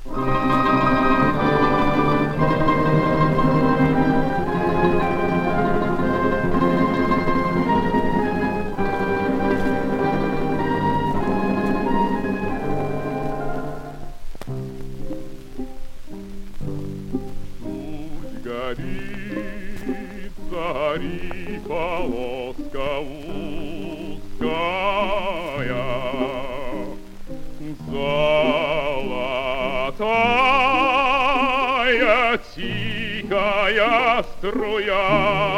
Горит, гори полоска узкая, золотая тихая струя.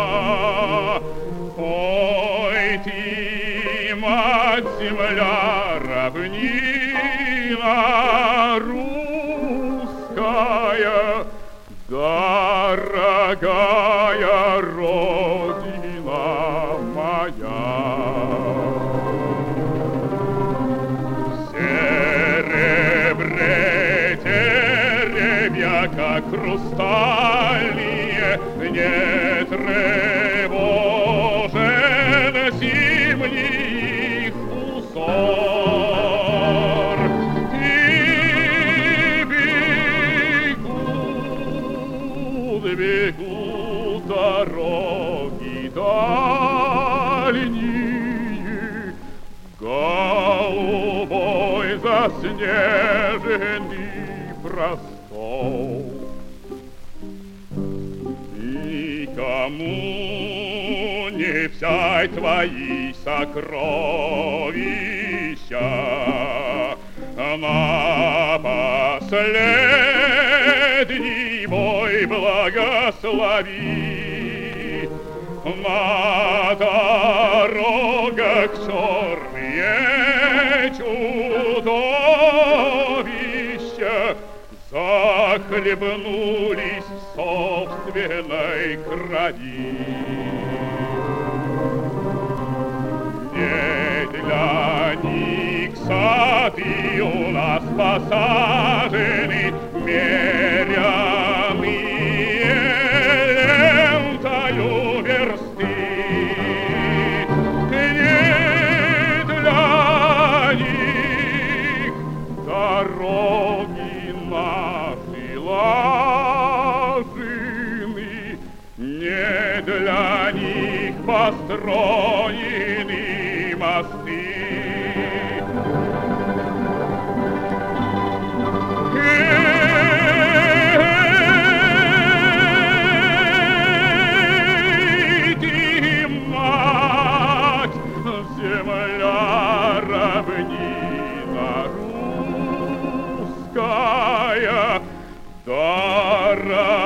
Ой, ты, мать-земля, равнина русская, дорогая родина моя. В серебре деревья, как хрустальные, не тревожен зимних узор. Бегут дороги дальние, голубой заснеженный простор. Никому не взять твои сокровища, на последний бой благослови. На дорогах черные чудовища захлебнулись в собственной крови. Не для них сады у нас посажены, меряные лентою версты. Не для них дороги наши лажены, не для них построены мосты. Земля, равнина русская,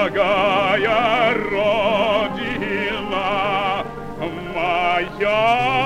дорогая родина моя.